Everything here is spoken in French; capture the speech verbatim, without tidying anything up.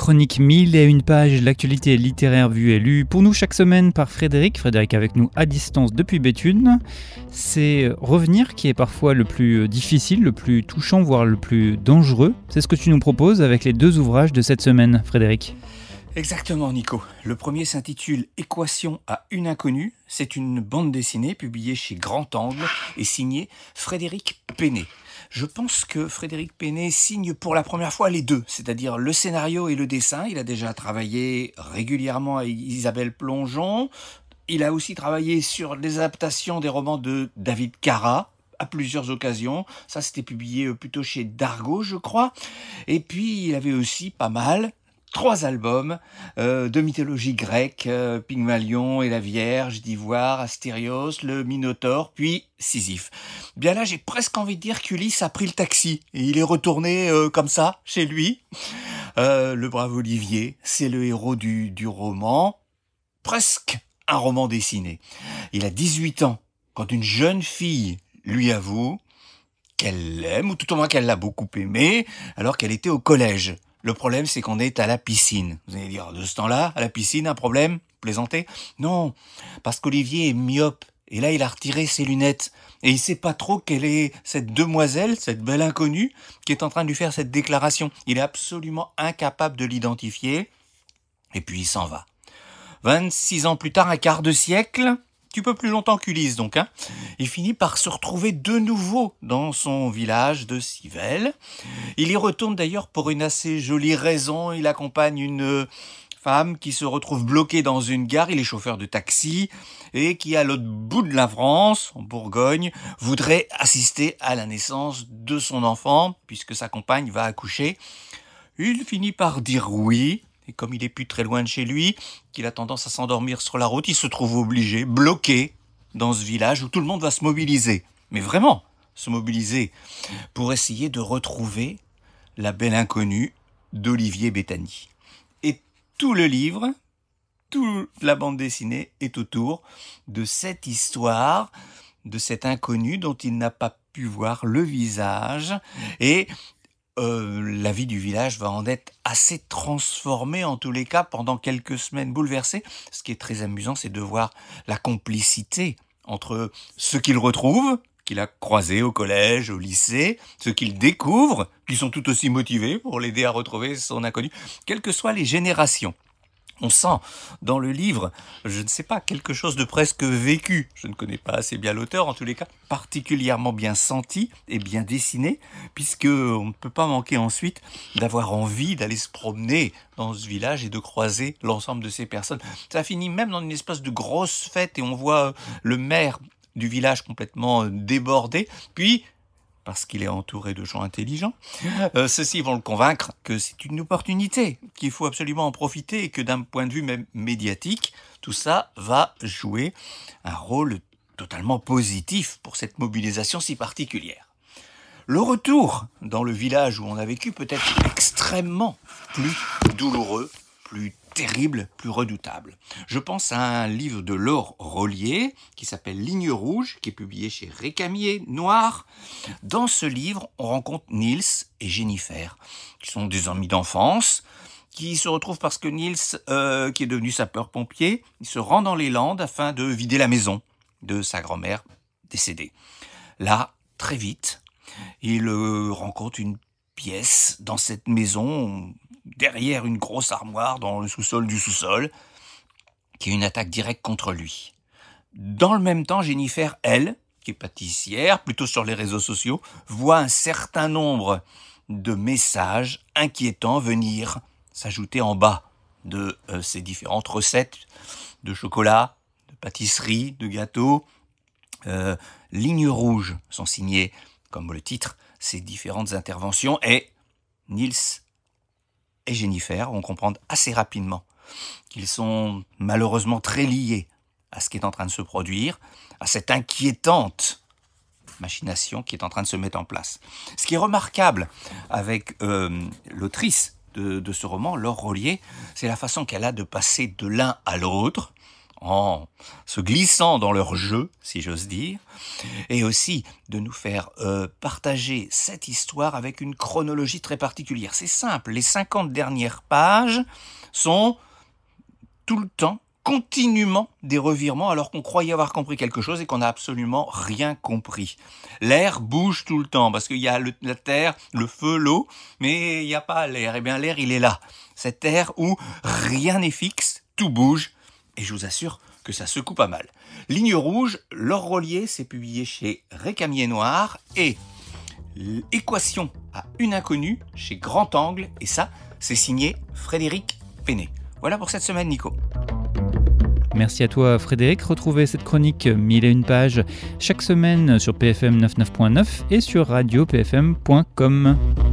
chronique mille et une pages, l'actualité littéraire vue et lue pour nous chaque semaine par Frédéric. Frédéric avec nous à distance depuis Béthune. C'est revenir qui est parfois le plus difficile, le plus touchant, voire le plus dangereux. C'est ce que tu nous proposes avec les deux ouvrages de cette semaine, Frédéric. Exactement, Nico. Le premier s'intitule « Équation à une inconnue ». C'est une bande dessinée publiée chez Grand Angle et signée Frédéric Pennet. Je pense que Frédéric Pennet signe pour la première fois les deux, c'est-à-dire le scénario et le dessin. Il a déjà travaillé régulièrement avec Isabelle Plongeon. Il a aussi travaillé sur les adaptations des romans de David Cara à plusieurs occasions. Ça, c'était publié plutôt chez Dargaud, je crois. Et puis, il avait aussi pas mal... Trois albums euh, de mythologie grecque, euh, Pygmalion et la Vierge d'Ivoire, Astérios, le Minotaure, puis Sisyphe. Bien là, j'ai presque envie de dire qu'Ulysse a pris le taxi et il est retourné euh, comme ça, chez lui. Euh, le brave Olivier, c'est le héros du, du roman, presque un roman dessiné. Il a dix-huit ans quand une jeune fille lui avoue qu'elle l'aime, ou tout au moins qu'elle l'a beaucoup aimé, alors qu'elle était au collège. Le problème, c'est qu'on est à la piscine. Vous allez dire, de ce temps-là, à la piscine, un problème ? Plaisanter ? Non, parce qu'Olivier est myope. Et là, il a retiré ses lunettes. Et il sait pas trop quelle est cette demoiselle, cette belle inconnue, qui est en train de lui faire cette déclaration. Il est absolument incapable de l'identifier. Et puis, il s'en va. vingt-six ans plus tard, un quart de siècle... Un petit peu plus longtemps qu'Ulysse donc, hein. Il finit par se retrouver de nouveau dans son village de Civelle. Il y retourne d'ailleurs pour une assez jolie raison. Il accompagne une femme qui se retrouve bloquée dans une gare. Il est chauffeur de taxi et qui, à l'autre bout de la France, en Bourgogne, voudrait assister à la naissance de son enfant, puisque sa compagne va accoucher. Il finit par dire oui. Et comme il est plus très loin de chez lui, qu'il a tendance à s'endormir sur la route, il se trouve obligé, bloqué, dans ce village où tout le monde va se mobiliser. Mais vraiment, se mobiliser pour essayer de retrouver la belle inconnue d'Olivier Bethany. Et tout le livre, toute la bande dessinée est autour de cette histoire, de cette inconnue dont il n'a pas pu voir le visage. Et... Euh, la vie du village va en être assez transformée, en tous les cas, pendant quelques semaines bouleversée. Ce qui est très amusant, c'est de voir la complicité entre ceux qu'il retrouve, qu'il a croisés au collège, au lycée, ceux qu'il découvre, qui sont tout aussi motivés pour l'aider à retrouver son inconnu, quelles que soient les générations. On sent dans le livre, je ne sais pas, quelque chose de presque vécu. Je ne connais pas assez bien l'auteur, en tous les cas, particulièrement bien senti et bien dessiné, puisque on ne peut pas manquer ensuite d'avoir envie d'aller se promener dans ce village et de croiser l'ensemble de ces personnes. Ça finit même dans une espèce de grosse fête et on voit le maire du village complètement débordé, puis... parce qu'il est entouré de gens intelligents, euh, ceux-ci vont le convaincre que c'est une opportunité, qu'il faut absolument en profiter et que d'un point de vue même médiatique, tout ça va jouer un rôle totalement positif pour cette mobilisation si particulière. Le retour dans le village où on a vécu peut être extrêmement plus douloureux, plus terrible, plus redoutable. Je pense à un livre de Laure Rollier qui s'appelle Ligne rouge, qui est publié chez Récamier Noir. Dans ce livre, on rencontre Niels et Jennifer, qui sont des amis d'enfance, qui se retrouvent parce que Niels, euh, qui est devenu sapeur-pompier, il se rend dans les Landes afin de vider la maison de sa grand-mère décédée. Là, très vite, il euh, rencontre une pièce dans cette maison, derrière une grosse armoire dans le sous-sol du sous-sol, qui est une attaque directe contre lui. Dans le même temps, Jennifer, elle, qui est pâtissière, plutôt sur les réseaux sociaux, voit un certain nombre de messages inquiétants venir s'ajouter en bas de euh, ces différentes recettes de chocolat, de pâtisserie, de gâteaux. Euh, Lignes rouges sont signées, comme le titre, ces différentes interventions, et Niels et Jennifer vont comprendre assez rapidement qu'ils sont malheureusement très liés à ce qui est en train de se produire, à cette inquiétante machination qui est en train de se mettre en place. Ce qui est remarquable avec euh, l'autrice de, de ce roman, Laure Rollier, c'est la façon qu'elle a de passer de l'un à l'autre, en se glissant dans leur jeu, si j'ose dire, et aussi de nous faire euh, partager cette histoire avec une chronologie très particulière. C'est simple, les cinquante dernières pages sont tout le temps, continuellement des revirements alors qu'on croyait avoir compris quelque chose et qu'on n'a absolument rien compris. L'air bouge tout le temps parce qu'il y a le, la terre, le feu, l'eau, mais il n'y a pas l'air. Eh bien l'air, il est là. Cet air où rien n'est fixe, tout bouge et je vous assure que ça secoue pas mal. Ligne rouge, Laure Rollier, c'est publié chez Récamier Noir et Équation à une inconnue chez Grand Angle et ça, c'est signé Frédéric Pennet. Voilà pour cette semaine, Nico. Merci à toi Frédéric. Retrouvez cette chronique mille et une pages chaque semaine sur P F M quatre-vingt-neuf point neuf et sur radio p f m point com.